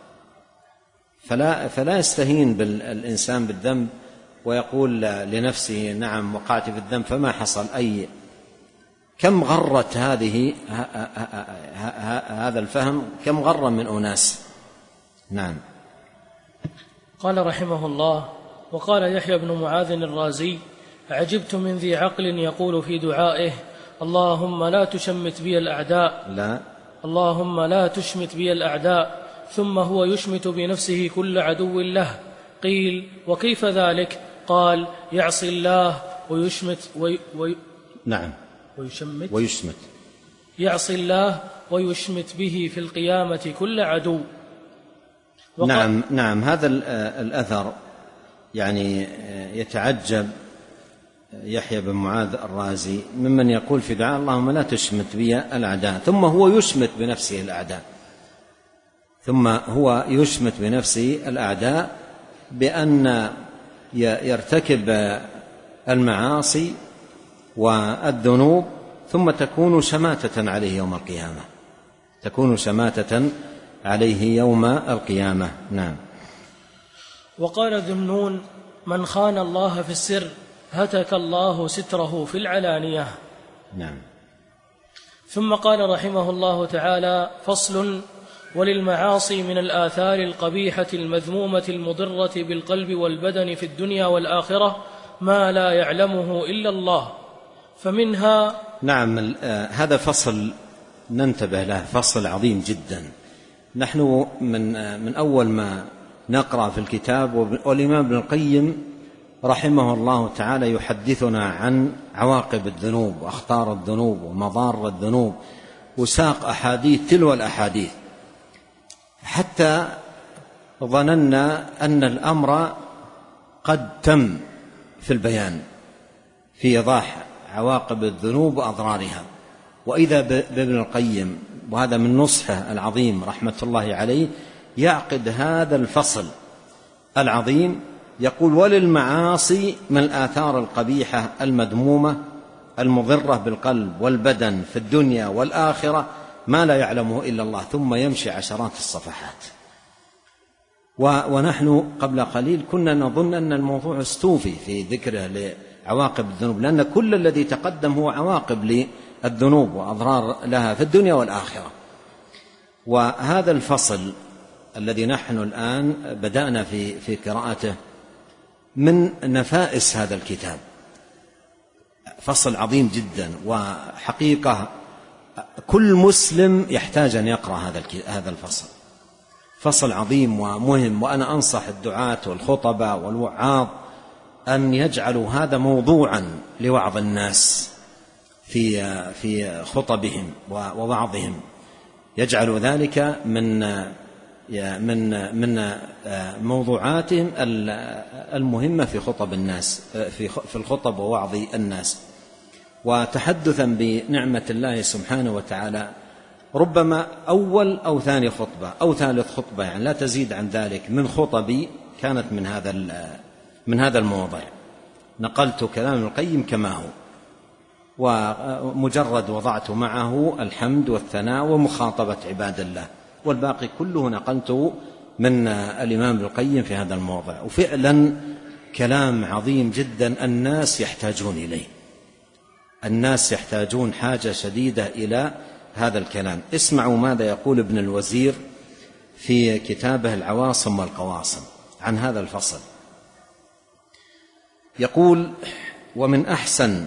فلا, فلا يستهين بالإنسان بالذنب ويقول لنفسه نعم وقعت في الذنب فما حصل أي. كم غرت هذه هذا الفهم، كم غر من أناس. نعم. قال رحمه الله: وقال يحيى بن معاذ الرازي: عجبت من ذي عقل يقول في دعائه: اللهم لا تشمت بي الأعداء لا اللهم لا تشمت بي الأعداء، ثم هو يشمت بنفسه كل عدو له. قيل: وكيف ذلك؟ قال: يعصي الله ويشمت وي وي نعم ويشمت ويشمت يعصي الله ويشمت به في القيامة كل عدو. نعم نعم هذا الأثر يعني يتعجب يحيى بن معاذ الرازي ممن يقول في دعاء: اللهم لا تشمت بي الأعداء، ثم هو يشمت بنفسه الأعداء ثم هو يشمت بنفسه الأعداء بأن يرتكب المعاصي والذنوب ثم تكون شماتة عليه يوم القيامة تكون شماتة عليه يوم القيامة. نعم. وقال ذو النون: من خان الله في السر هتك الله ستره في العلانية. نعم. ثم قال رحمه الله تعالى: فصل: وللمعاصي من الآثار القبيحة المذمومة المضرة بالقلب والبدن في الدنيا والآخرة ما لا يعلمه إلا الله، فمنها. نعم. هذا فصل ننتبه له، فصل عظيم جدا. نحن من من أول ما نقرأ في الكتاب والإمام ابن القيم رحمه الله تعالى يحدثنا عن عواقب الذنوب وأخطار الذنوب ومضار الذنوب، وساق أحاديث تلو الأحاديث حتى ظننا أن الأمر قد تم في البيان في إيضاح عواقب الذنوب وأضرارها. وإذا بابن القيم، وهذا من نصحه العظيم رحمة الله عليه، يعقد هذا الفصل العظيم يقول: وللمعاصي من الآثار القبيحة المذمومة المضرة بالقلب والبدن في الدنيا والآخرة ما لا يعلمه إلا الله، ثم يمشي عشرات الصفحات. ونحن قبل قليل كنا نظن أن الموضوع استوفي في ذكره لعواقب الذنوب، لأن كل الذي تقدم هو عواقب للذنوب وأضرار لها في الدنيا والآخرة. وهذا الفصل الذي نحن الآن بدأنا في في قراءته من نفائس هذا الكتاب، فصل عظيم جدا، وحقيقة كل مسلم يحتاج أن يقرأ هذا هذا الفصل، فصل عظيم ومهم. وأنا أنصح الدعاة والخطبة والوعاظ أن يجعلوا هذا موضوعا لوعظ الناس في في خطبهم ووعظهم، يجعلوا ذلك من من من موضوعاتهم المهمة في خطب الناس، في في الخطب ووعظ الناس. وتحدثا بنعمة الله سبحانه وتعالى ربما أول أو ثاني خطبة أو ثالث خطبة، يعني لا تزيد عن ذلك، من خطبي كانت من هذا من هذا الموضع. نقلت كلام ابن القيم كما هو، ومجرد وضعت معه الحمد والثناء ومخاطبة عباد الله، والباقي كله نقلته من الإمام ابن القيم في هذا الموضع. وفعلا كلام عظيم جدا الناس يحتاجون إليه، الناس يحتاجون حاجة شديدة إلى هذا الكلام. اسمعوا ماذا يقول ابن الوزير في كتابه العواصم والقواصم عن هذا الفصل. يقول: ومن أحسن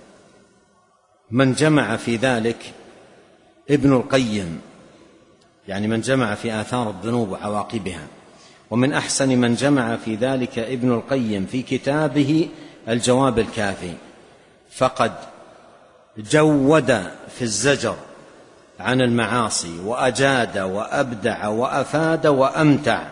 من جمع في ذلك ابن القيم، يعني من جمع في آثار الذنوب وعواقبها، ومن أحسن من جمع في ذلك ابن القيم في كتابه الجواب الكافي، فقد جود في الزجر عن المعاصي وأجاد وأبدع وأفاد وأمتع،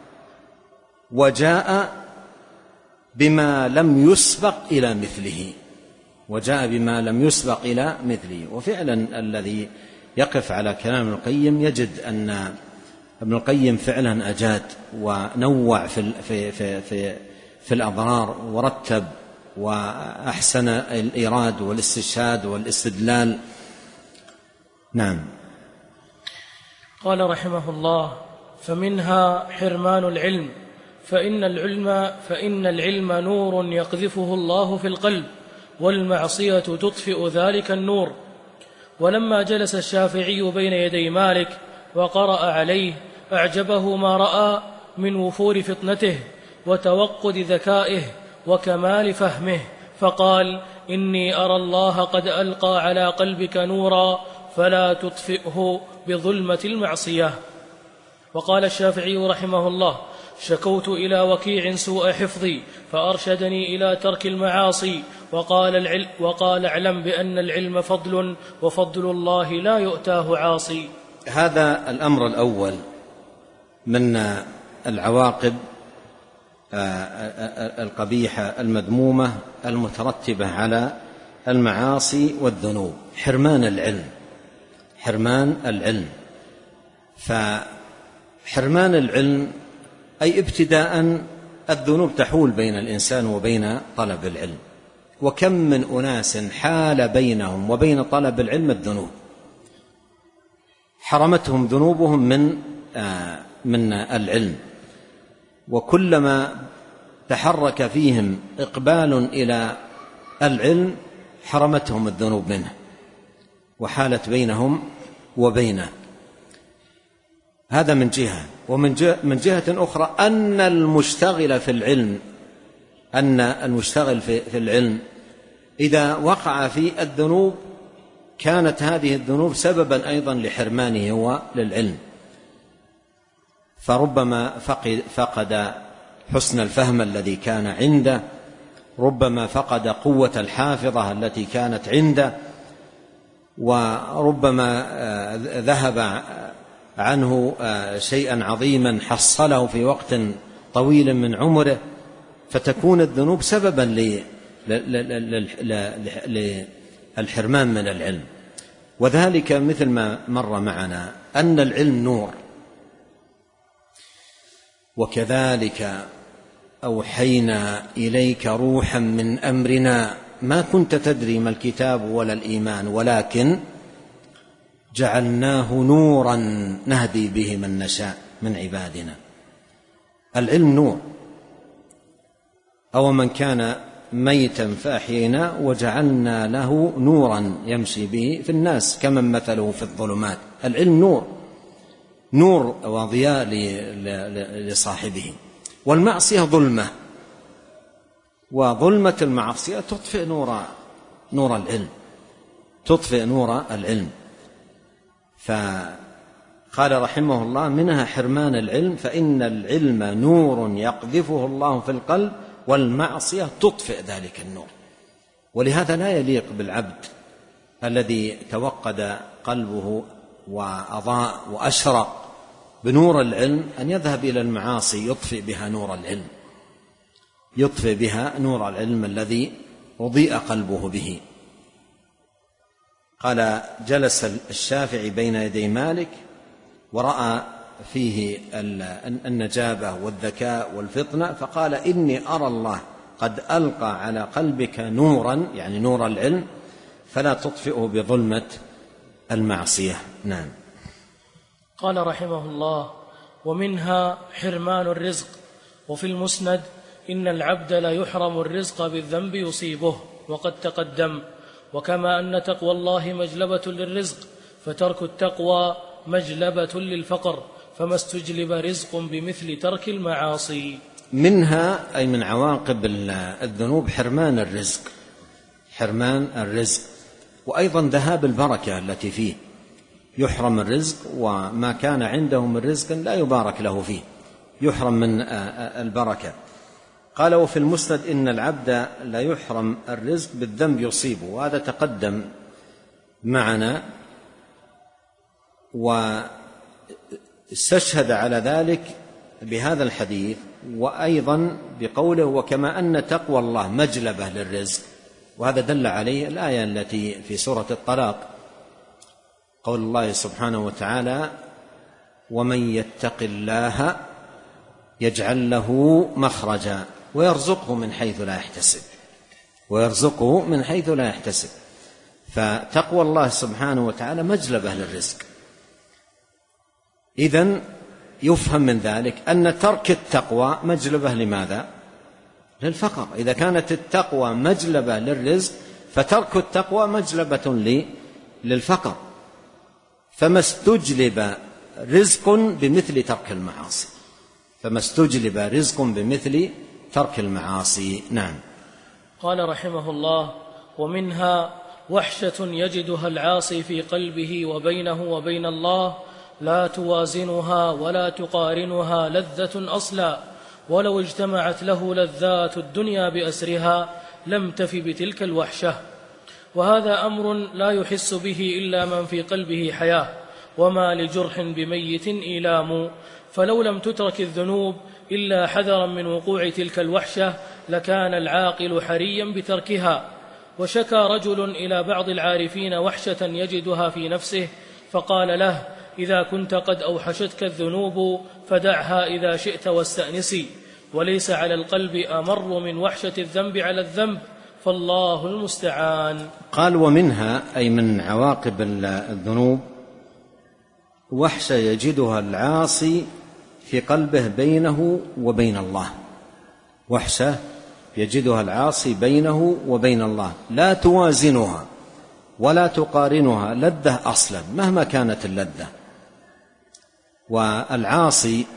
وجاء بما لم يسبق إلى مثله وجاء بما لم يسبق إلى مثله. وفعلا الذي يقف على كلام ابن القيم يجد أن ابن القيم فعلا أجاد ونوع في في في في, في الأضرار، ورتب وأحسن الإيراد والاستشهاد والاستدلال. نعم. قال رحمه الله: فمنها حرمان العلم، فإن العلم فإن العلم نور يقذفه الله في القلب، والمعصية تطفئ ذلك النور. ولما جلس الشافعي بين يدي مالك وقرأ عليه أعجبه ما رأى من وفور فطنته وتوقد ذكائه وكمال فهمه، فقال: إني أرى الله قد ألقى على قلبك نورا فلا تطفئه بظلمة المعصية. وقال الشافعي رحمه الله: شكوت إلى وكيع سوء حفظي فأرشدني إلى ترك المعاصي، وقال, العلم وقال اعلم بأن العلم فضل، وفضل الله لا يؤتاه عاصي. هذا الأمر الأول من العواقب القبيحة المذمومة المترتبة على المعاصي والذنوب، حرمان العلم. حرمان العلم فحرمان العلم أي ابتداء الذنوب تحول بين الإنسان وبين طلب العلم، وكم من أناس حال بينهم وبين طلب العلم الذنوب، حرمتهم ذنوبهم من آه من العلم، وكلما تحرك فيهم إقبال إلى العلم حرمتهم الذنوب منه وحالت بينهم وبينه. هذا من جهة. ومن جهة, من جهة أخرى أن المشتغل في العلم أن المشتغل في, في العلم إذا وقع في الذنوب كانت هذه الذنوب سببا أيضا لحرمانه هو للعلم، فربما فقد, فقد حسن الفهم الذي كان عنده، ربما فقد قوة الحافظة التي كانت عنده، وربما ذهب عنه شيئا عظيما حصله في وقت طويل من عمره، فتكون الذنوب سببا للحرمان من العلم. وذلك مثل ما مر معنا أن العلم نور، وكذلك أوحينا إليك روحا من أمرنا ما كنت تدري ما الكتاب ولا الإيمان ولكن جعلناه نورا نهدي به من نشاء من عبادنا. العلم نور. أو من كان ميتا فأحيينا وجعلنا له نورا يمشي به في الناس كمن مثله في الظلمات. العلم نور، نور وضياء لصاحبه. والمعصية ظلمة، وظلمة المعصية تطفئ نور نور العلم تطفئ نور العلم. فقال رحمه الله: منها حرمان العلم، فإن العلم نور يقذفه الله في القلب، والمعصية تطفئ ذلك النور. ولهذا لا يليق بالعبد الذي توقد قلبه وأضاء وأشرق بنور العلم أن يذهب إلى المعاصي يطفئ بها نور العلم يطفئ بها نور العلم الذي أضيء قلبه به. قال: جلس الشافعي بين يدي مالك ورأى فيه النجابة والذكاء والفطنة، فقال: إني أرى الله قد ألقى على قلبك نورا، يعني نور العلم، فلا تطفئه بظلمة المعصية. نعم. قال رحمه الله: ومنها حرمان الرزق. وفي المسند: إن العبد لا يحرم الرزق بالذنب يصيبه، وقد تقدم. وكما أن تقوى الله مجلبة للرزق، فترك التقوى مجلبة للفقر، فما استجلب رزق بمثل ترك المعاصي. منها أي من عواقب الذنوب حرمان الرزق، حرمان الرزق، وأيضا ذهاب البركة التي فيه، يحرم الرزق وما كان عنده من رزق لا يبارك له فيه، يحرم من البركة. قال وفي المسند إن العبد لا يحرم الرزق بالذنب يصيبه، وهذا تقدم معنا، واستشهد على ذلك بهذا الحديث، وأيضا بقوله وكما أن تقوى الله مجلبة للرزق، وهذا دل عليه الآية التي في سورة الطلاق، قول الله سبحانه وتعالى ومن يتق الله يجعل له مخرجا ويرزقه من حيث لا يحتسب، ويرزقه من حيث لا يحتسب. فتقوى الله سبحانه وتعالى مجلبة للرزق. إذن يفهم من ذلك أن ترك التقوى مجلبة لماذا؟ للفقر. إذا كانت التقوى مجلبة للرزق فترك التقوى مجلبة للفقر، فما استجلب رزق بمثل ترك المعاصي، فما استجلب رزق بمثل ترك المعاصي. نعم. قال رحمه الله ومنها وحشة يجدها العاصي في قلبه وبينه وبين الله لا توازنها ولا تقارنها لذة أصلا، ولو اجتمعت له لذات الدنيا بأسرها لم تف بتلك الوحشة. وهذا أمر لا يحس به إلا من في قلبه حياة، وما لجرح بميت إيلام، فلو لم تترك الذنوب إلا حذرا من وقوع تلك الوحشة لكان العاقل حريا بتركها. وشكى رجل إلى بعض العارفين وحشة يجدها في نفسه، فقال له إذا كنت قد أوحشتك الذنوب فدعها إذا شئت واستأنسي، وليس على القلب أمر من وحشة الذنب على الذنب، فالله المستعان. قال ومنها أي من عواقب الذنوب وحشة يجدها العاصي في قلبه بينه وبين الله، وحشة يجدها العاصي بينه وبين الله لا توازنها ولا تقارنها لذة أصلا مهما كانت اللذة. والعاصي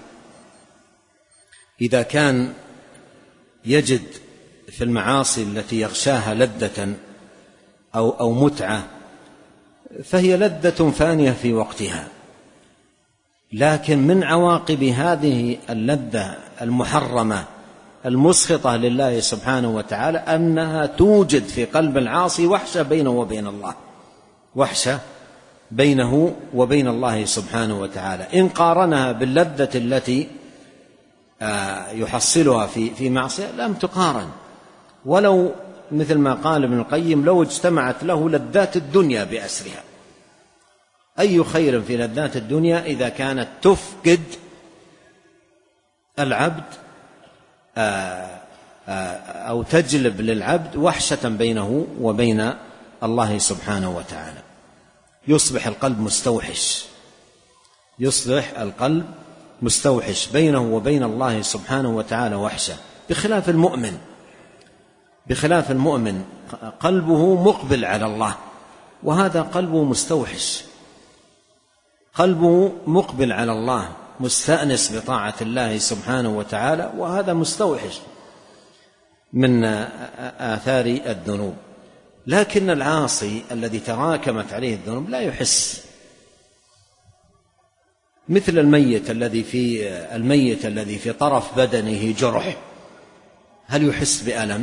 إذا كان يجد في المعاصي التي يغشاها لذة أو, أو متعة فهي لذة فانية في وقتها، لكن من عواقب هذه اللذة المحرمة المسخطة لله سبحانه وتعالى أنها توجد في قلب العاصي وحشة بينه وبين الله، وحشة بينه وبين الله سبحانه وتعالى. إن قارنها باللذة التي يحصلها في في معصية لم تقارن، ولو مثل ما قال ابن القيم لو اجتمعت له لذات الدنيا بأسرها. أي خير في لذات الدنيا إذا كانت تفقد العبد أو تجلب للعبد وحشة بينه وبين الله سبحانه وتعالى. يصبح القلب مستوحش، يصبح القلب مستوحش بينه وبين الله سبحانه وتعالى وحشة، بخلاف المؤمن، بخلاف المؤمن قلبه مقبل على الله، وهذا قلبه مستوحش، قلبه مقبل على الله مستأنس بطاعة الله سبحانه وتعالى، وهذا مستوحش من آثار الذنوب. لكن العاصي الذي تراكمت عليه الذنوب لا يحس، مثل الميت الذي في الميت الذي في طرف بدنه جرح، هل يحس بألم؟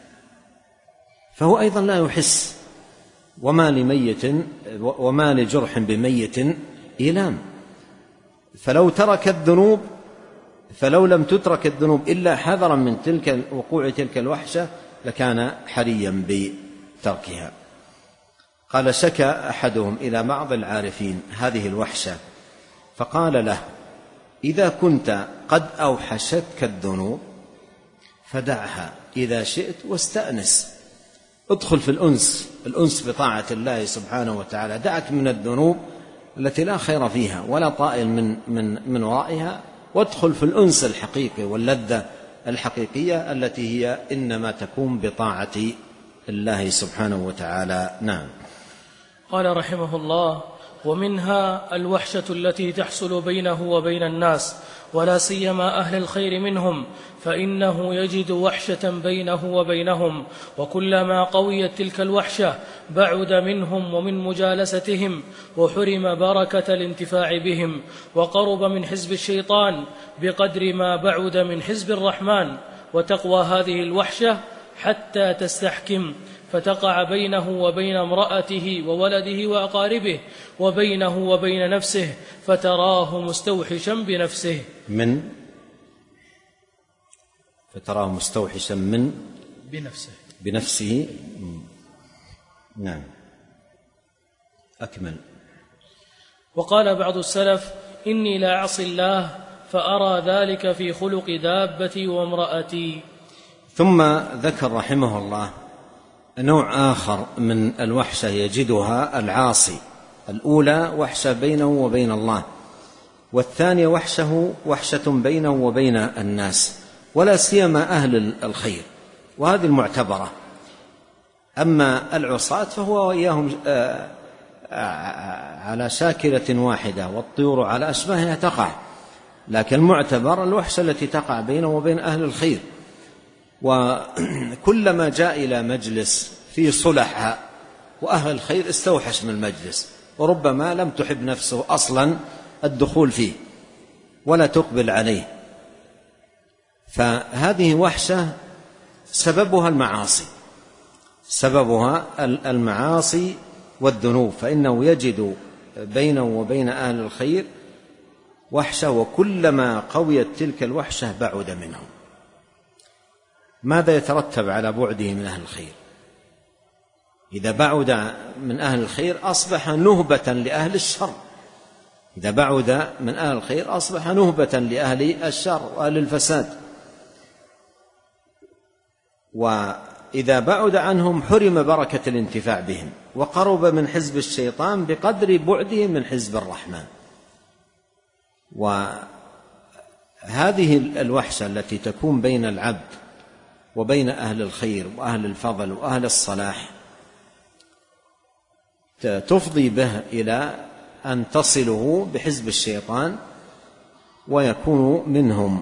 فهو أيضا لا يحس. وما لميت وما لجرح بميت إيلام. فلو ترك الذنوب فلو لم تترك الذنوب إلا حذرا من تلك وقوع تلك الوحشة لكان حريا بتركها. قال شكى أحدهم إلى بعض العارفين هذه الوحشة فقال له إذا كنت قد أوحشتك الذنوب فدعها إذا شئت واستأنس، ادخل في الأنس الأنس بطاعة الله سبحانه وتعالى، دعك من الذنوب التي لا خير فيها ولا طائل من, من, من ورائها، وادخل في الأنس الحقيقي واللذة الحقيقية التي هي إنما تكون بطاعة الله سبحانه وتعالى. نعم. قال رحمه الله ومنها الوحشة التي تحصل بينه وبين الناس، ولا سيما أهل الخير منهم، فإنه يجد وحشة بينه وبينهم، وكلما قويت تلك الوحشة بعد منهم ومن مجالستهم، وحرم بركة الانتفاع بهم، وقرب من حزب الشيطان بقدر ما بعد من حزب الرحمن. وتقوى هذه الوحشة حتى تستحكم، فتقع بينه وبين امرأته وولده وأقاربه، وبينه وبين نفسه، فتراه مستوحشا بنفسه من فتراه مستوحشا من بنفسه بنفسه نعم. أكمل. وقال بعض السلف: إني لا أعصي الله فأرى ذلك في خلق دابتي وامرأتي. ثم ذكر رحمه الله نوع آخر من الوحشة يجدها العاصي. الأولى وحشة بينه وبين الله، والثانية وحشه وحشة بينه وبين الناس، ولا سيما أهل الخير، وهذه المعتبرة. أما العصاة فهو وإياهم على شاكلة واحدة، والطيور على أشباهها تقع، لكن المعتبر الوحشة التي تقع بينه وبين أهل الخير. وكلما جاء إلى مجلس فيه صلح وأهل الخير استوحش من المجلس، وربما لم تحب نفسه أصلا الدخول فيه ولا تقبل عليه. فهذه وحشة سببها المعاصي، سببها المعاصي والذنوب، فإنه يجد بينه وبين أهل الخير وحشة، وكلما قويت تلك الوحشة بعد منهم. ماذا يترتب على بعده من أهل الخير؟ إذا بعد من أهل الخير أصبح نهبة لأهل الشر، إذا بعد من أهل الخير أصبح نهبة لأهل الشر وأهل الفساد، وإذا بعد عنهم حرم بركة الانتفاع بهم، وقرب من حزب الشيطان بقدر بعده من حزب الرحمن. وهذه الوحشة التي تكون بين العبد وبين أهل الخير وأهل الفضل وأهل الصلاح تفضي به إلى أن تصله بحزب الشيطان ويكون منهم،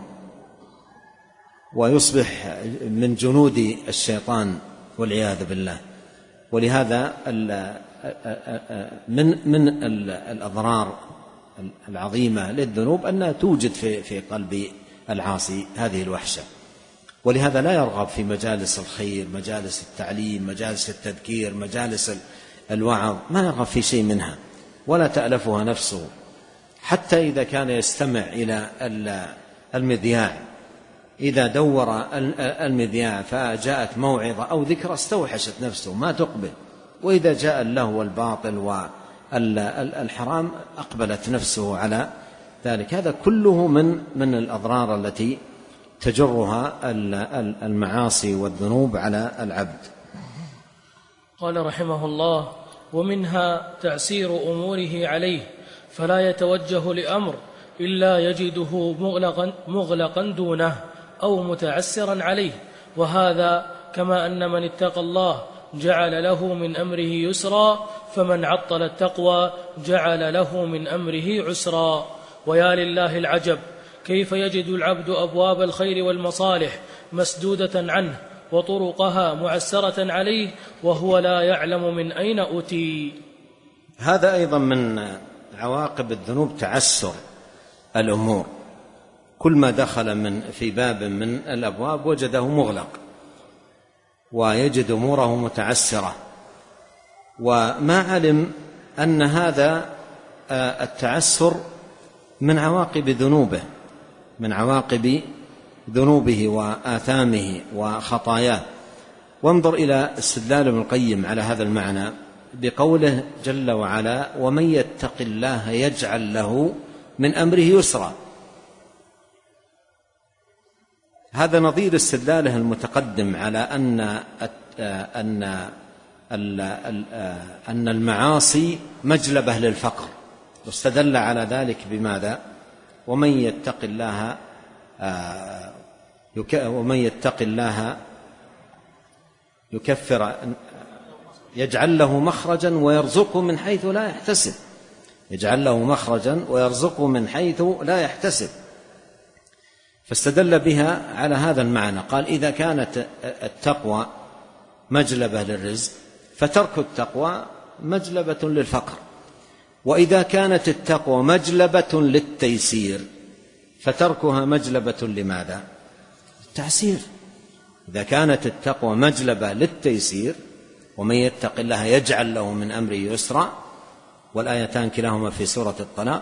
ويصبح من جنود الشيطان والعياذ بالله. ولهذا من من الأضرار العظيمة للذنوب أنها توجد في في قلب العاصي هذه الوحشة، ولهذا لا يرغب في مجالس الخير، مجالس التعليم، مجالس التذكير، مجالس الوعظ، ما يرغب في شيء منها ولا تألفها نفسه. حتى إذا كان يستمع إلى المذياع، إذا دور المذياع فجاءت موعظة أو ذكرى استوحشت نفسه ما تقبل، وإذا جاء اللهو والباطل والحرام أقبلت نفسه على ذلك. هذا كله من من الأضرار التي تجرها المعاصي والذنوب على العبد. قال رحمه الله: ومنها تعسير أموره عليه، فلا يتوجه لأمر إلا يجده مغلقا, مغلقا دونه أو متعسرا عليه، وهذا كما أن من اتقى الله جعل له من أمره يسرا، فمن عطل التقوى جعل له من أمره عسرا. ويا لله العجب، كيف يجد العبد أبواب الخير والمصالح مسدودة عنه وطرقها معسرة عليه وهو لا يعلم من أين أتي. هذا أيضا من عواقب الذنوب تعسر الأمور، كل ما دخل من في باب من الأبواب وجده مغلق ويجد أموره متعسرة، وما علم أن هذا التعسر من عواقب ذنوبه من عواقب ذنوبه وآثامه وخطاياه. وانظر إلى استدلال ابن القيم على هذا المعنى بقوله جل وعلا: ومن يتق الله يجعل له من أمره يسرا. هذا نظير استدلاله المتقدم على أن أن أن المعاصي مجلبة للفقر، واستدل على ذلك بماذا؟ ومن يتق الله ومن يتق الله يكفر يجعل له مخرجا ويرزقه من حيث لا يحتسب. يجعل له مخرجا ويرزقه من حيث لا يحتسب. فاستدل بها على هذا المعنى، قال إذا كانت التقوى مجلبة للرزق فترك التقوى مجلبة للفقر، وإذا كانت التقوى مجلبة للتيسير فتركها مجلبة لماذا؟ التعسير. إذا كانت التقوى مجلبة للتيسير، ومن يتق الله يجعل له من أمره يسرا، والآيتان كلاهما في سورة الطلاق،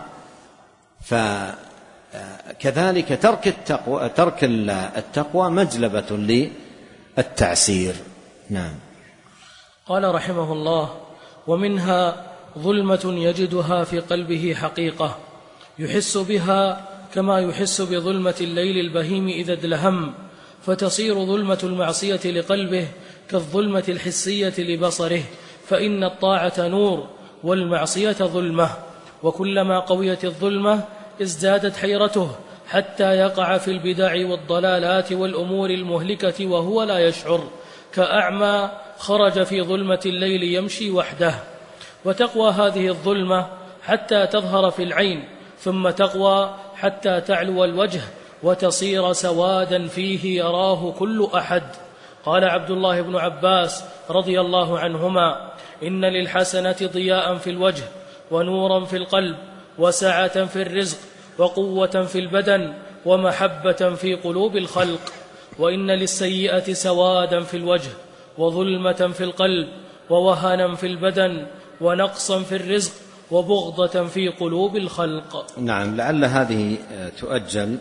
فكذلك ترك التقوى ترك التقوى مجلبة للتعسير. نعم. قال رحمه الله: ومنها ظلمة يجدها في قلبه حقيقة يحس بها كما يحس بظلمة الليل البهيم إذا ادلهم، فتصير ظلمة المعصية لقلبه كالظلمة الحسية لبصره، فإن الطاعة نور والمعصية ظلمة، وكلما قويت الظلمة ازدادت حيرته حتى يقع في البدع والضلالات والأمور المهلكة وهو لا يشعر، كأعمى خرج في ظلمة الليل يمشي وحده. وتقوى هذه الظلمة حتى تظهر في العين، ثم تقوى حتى تعلو الوجه وتصير سوادا فيه يراه كل أحد. قال عبد الله بن عباس رضي الله عنهما: إن للحسنة ضياء في الوجه ونورا في القلب وسعة في الرزق وقوة في البدن ومحبة في قلوب الخلق، وإن للسيئة سوادا في الوجه وظلمة في القلب ووهنا في البدن ونقصا في الرزق وبغضة في قلوب الخلق. نعم. لعل هذه تؤجل.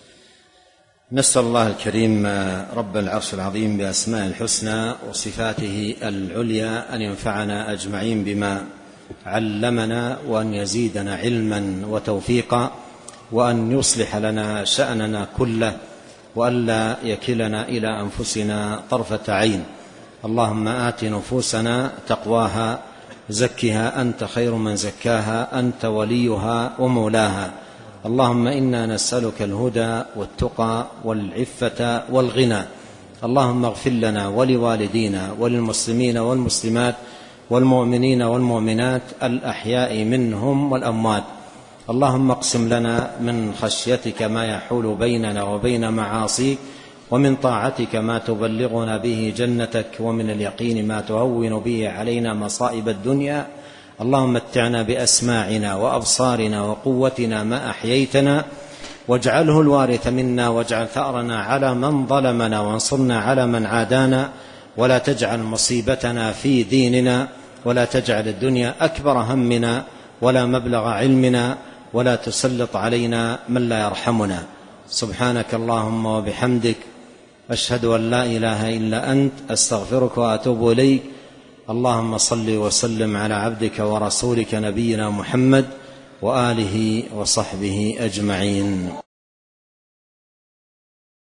نسأل الله الكريم رب العرش العظيم بأسماء الحسنى وصفاته العليا أن ينفعنا أجمعين بما علمنا، وأن يزيدنا علما وتوفيقا، وأن يصلح لنا شأننا كله، وألا يكلنا إلى أنفسنا طرفة عين. اللهم آت نفوسنا تقواها، زكها أنت خير من زكاها، أنت وليها ومولاها. اللهم إنا نسألك الهدى والتقى والعفة والغنى. اللهم اغفر لنا ولوالدينا وللمسلمين والمسلمات والمؤمنين والمؤمنات الأحياء منهم والأموات. اللهم اقسم لنا من خشيتك ما يحول بيننا وبين معاصيك، ومن طاعتك ما تبلغنا به جنتك، ومن اليقين ما تهون به علينا مصائب الدنيا. اللهم متعنا بأسماعنا وأبصارنا وقوتنا ما أحييتنا، واجعله الوارث منا، واجعل ثأرنا على من ظلمنا، وانصرنا على من عادانا، ولا تجعل مصيبتنا في ديننا، ولا تجعل الدنيا أكبر همنا ولا مبلغ علمنا، ولا تسلط علينا من لا يرحمنا. سبحانك اللهم وبحمدك، أشهد أن لا إله إلا أنت، أستغفرك وأتوب إليك. اللهم صل وسلم على عبدك ورسولك نبينا محمد وآله وصحبه أجمعين.